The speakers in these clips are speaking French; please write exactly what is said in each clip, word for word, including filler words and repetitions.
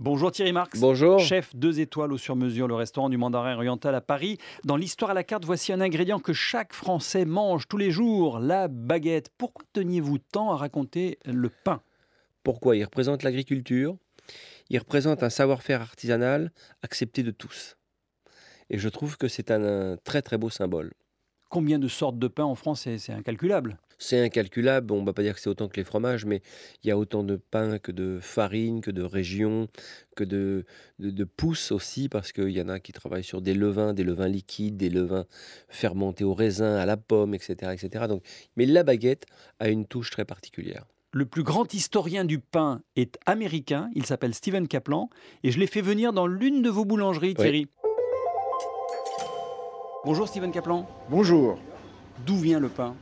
Bonjour Thierry Marx, Bonjour. chef deux étoiles au sur-mesure, le restaurant du Mandarin Oriental à Paris. Dans l'histoire à la carte, voici un ingrédient que chaque Français mange tous les jours, la baguette. Pourquoi teniez-vous tant à raconter le pain? Pourquoi? Il représente l'agriculture, il représente un savoir-faire artisanal accepté de tous. Et je trouve que c'est un, un très très beau symbole. Combien de sortes de pain en France? C'est c'est incalculable. C'est incalculable, on ne va pas dire que c'est autant que les fromages, mais il y a autant de pain que de farine, que de régions, que de, de, de pousses aussi, parce qu'il y en a qui travaillent sur des levains, des levains liquides, des levains fermentés au raisin, à la pomme, et cetera, et cetera. Donc, mais la baguette a une touche très particulière. Le plus grand historien du pain est américain, il s'appelle Stephen Kaplan, et je l'ai fait venir dans l'une de vos boulangeries, Oui. Thierry. Bonjour Stephen Kaplan, Bonjour. d'où vient le pain?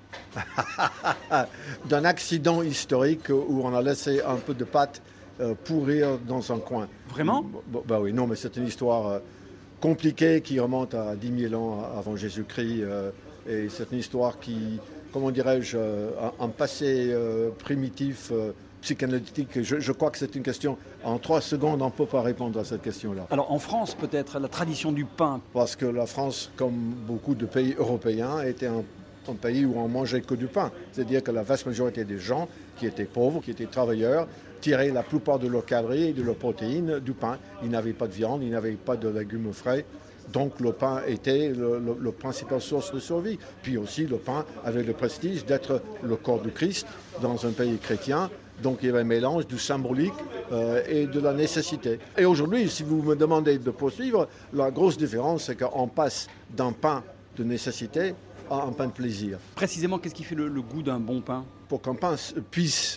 D'un accident historique où on a laissé un peu de pâte euh, pourrir dans un coin. Vraiment? B- Bah oui, non, mais c'est une histoire euh, compliquée qui remonte à dix mille ans avant Jésus-Christ. euh, et c'est une histoire qui, comment dirais-je, euh, un, un passé euh, primitif, euh, psychanalytique. Je, je crois que c'est une question, en trois secondes, on ne peut pas répondre à cette question-là. Alors en France peut-être, la tradition du pain. Parce que la France, comme beaucoup de pays européens, était un, un pays où on mangeait que du pain. C'est-à-dire que la vaste majorité des gens qui étaient pauvres, qui étaient travailleurs, tiraient la plupart de leurs calories et de leurs protéines du pain. Ils n'avaient pas de viande, ils n'avaient pas de légumes frais. Donc le pain était le, le, le principal source de survie. Puis aussi le pain avait le prestige d'être le corps du Christ dans un pays chrétien. Donc il y avait un mélange du symbolique euh, et de la nécessité. Et aujourd'hui, si vous me demandez de poursuivre, la grosse différence, c'est qu'on passe d'un pain de nécessité à un pain de plaisir. Précisément, qu'est-ce qui fait le, le goût d'un bon pain? Pour qu'un pain puisse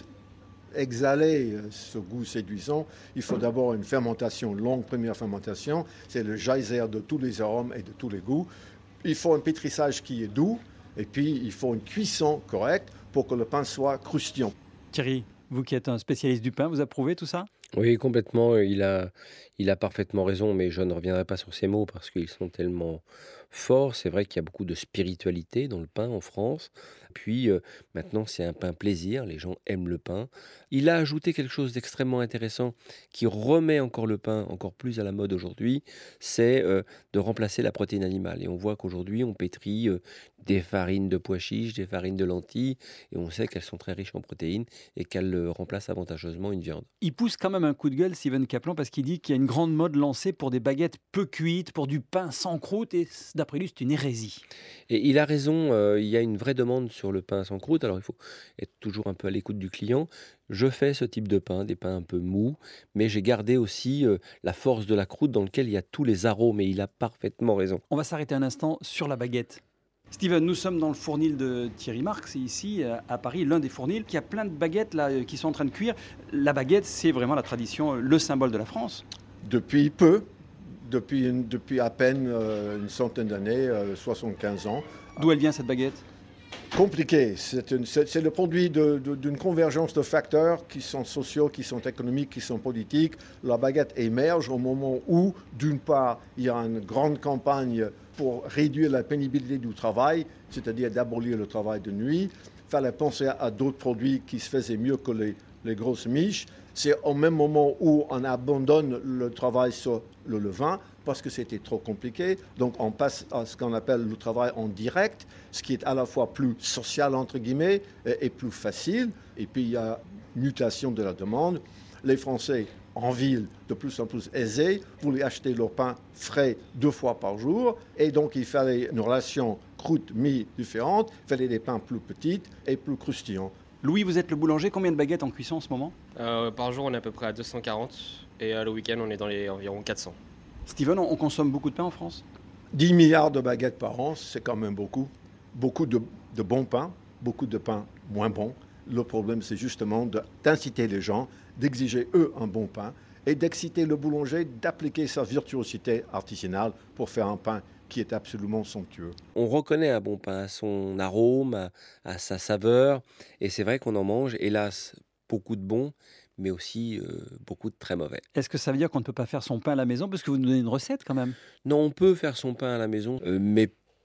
exhaler ce goût séduisant, il faut d'abord une fermentation, une longue première fermentation. C'est le geyser de tous les arômes et de tous les goûts. Il faut un pétrissage qui est doux et puis il faut une cuisson correcte pour que le pain soit croustillant. Thierry, vous qui êtes un spécialiste du pain, vous approuvez tout ça? Oui, complètement, il a, il a parfaitement raison, mais je ne reviendrai pas sur ces mots parce qu'ils sont tellement forts. C'est vrai qu'il y a beaucoup de spiritualité dans le pain en France. Puis euh, maintenant, c'est un pain plaisir, les gens aiment le pain. Il a ajouté quelque chose d'extrêmement intéressant qui remet encore le pain encore plus à la mode aujourd'hui, c'est euh, de remplacer la protéine animale. Et on voit qu'aujourd'hui, on pétrit euh, des farines de pois chiches, des farines de lentilles, et on sait qu'elles sont très riches en protéines et qu'elles euh, remplacent avantageusement une viande. Il pousse quand même un coup de gueule, Stephen Kaplan, parce qu'il dit qu'il y a une grande mode lancée pour des baguettes peu cuites, pour du pain sans croûte, et d'après lui, c'est une hérésie. Et il a raison, heu, il y a une vraie demande sur le pain sans croûte. Alors il faut être toujours un peu à l'écoute du client. Je fais ce type de pain, des pains un peu mous, mais j'ai gardé aussi, heu, la force de la croûte dans lequel il y a tous les arômes et il a parfaitement raison. On va s'arrêter un instant sur la baguette. Steven, nous sommes dans le fournil de Thierry Marx, ici euh, à Paris, l'un des fournils, qui a plein de baguettes là, euh, qui sont en train de cuire. La baguette, c'est vraiment la tradition, euh, le symbole de la France. Depuis peu, depuis, une- depuis à peine euh, une centaine d'années, euh, soixante-quinze ans. D'où elle vient cette baguette? Compliqué, c'est une- c'est- c'est le produit de- de- d'une convergence de facteurs qui sont sociaux, qui sont économiques, qui sont politiques. La baguette émerge au moment où, d'une part, il y a une grande campagne pour réduire la pénibilité du travail, c'est-à-dire d'abolir le travail de nuit. Il fallait penser à d'autres produits qui se faisaient mieux que les, les grosses miches. C'est au même moment où on abandonne le travail sur le levain parce que c'était trop compliqué. Donc on passe à ce qu'on appelle le travail en direct, ce qui est à la fois plus social, entre guillemets, et, et plus facile. Et puis il y a mutation de la demande. Les Français en ville, de plus en plus aisés, voulaient acheter leur pain frais deux fois par jour. Et donc il fallait une relation croûte-mie différente. Il fallait des pains plus petits et plus croustillants. Louis, vous êtes le boulanger, combien de baguettes en cuisson en ce moment? Euh, par jour, on est à peu près à deux cent quarante et euh, le week-end, on est dans les environ quatre cents. Steven, on on consomme beaucoup de pain en France? dix milliards de baguettes par an, c'est quand même beaucoup. Beaucoup de, de bons pains, beaucoup de pains moins bons. Le problème, c'est justement de- d'inciter les gens, d'exiger eux un bon pain et d'exciter le boulanger d'appliquer sa virtuosité artisanale pour faire un pain qui est absolument somptueux. On reconnaît un bon pain à son arôme, à, à sa saveur, et c'est vrai qu'on en mange, hélas, beaucoup de bons, mais aussi euh, beaucoup de très mauvais. Est-ce que ça veut dire qu'on ne peut pas faire son pain à la maison? Parce que vous nous donnez une recette quand même. Non, on peut faire son pain à la maison, euh, mais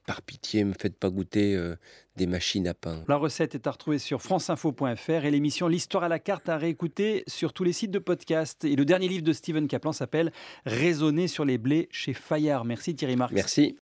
par pitié, me faites pas goûter euh, des machines à pain. La recette est à retrouver sur franceinfo point f r et l'émission L'Histoire à la carte à réécouter sur tous les sites de podcast. Et le dernier livre de Steven Kaplan s'appelle Raisonner sur les blés chez Fayard. Merci Thierry Marx. Merci.